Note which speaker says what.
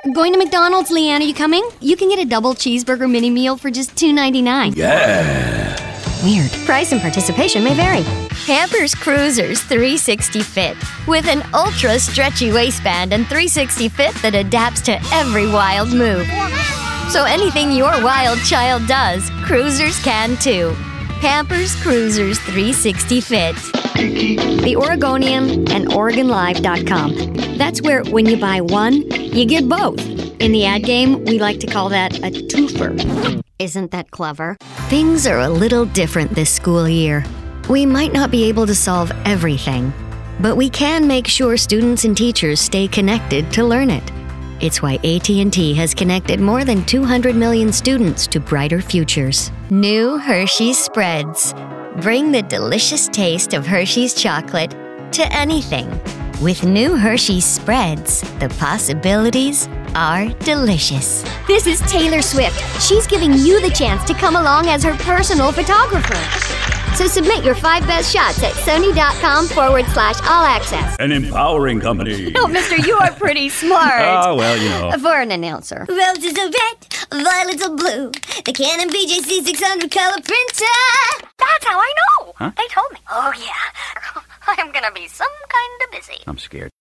Speaker 1: Going to McDonald's, Leanne, are you coming? You can get a double cheeseburger mini meal for just $2.99.
Speaker 2: Yeah.
Speaker 1: Weird. Price and participation may vary. Pampers Cruisers 360 Fit. With an ultra stretchy waistband and 360 fit that adapts to every wild move. So anything your wild child does, Cruisers can too. Pampers Cruisers 360 Fit. The Oregonian and OregonLive.com. That's where when you buy one, you get both. In the ad game, we like to call that a twofer. Isn't that clever? Things are a little different this school year. We might not be able to solve everything, but we can make sure students and teachers stay connected to learn it. It's why AT&T has connected more than 200 million students to brighter futures. New Hershey's Spreads. Bring the delicious taste of Hershey's chocolate to anything. With new Hershey's Spreads, the possibilities are delicious. This is Taylor Swift. She's giving you the chance to come along as her personal photographer. So submit your 5 best shots at Sony.com/all-access.
Speaker 2: An empowering company.
Speaker 1: Oh, mister, you are pretty smart.
Speaker 2: Oh, well, you know.
Speaker 1: For an announcer.
Speaker 3: Roses are red, violets are blue. The Canon BJC 600 color printer.
Speaker 4: That's how I know.
Speaker 2: Huh?
Speaker 4: They told me. Oh, yeah. I'm gonna be some kind of busy.
Speaker 2: I'm scared.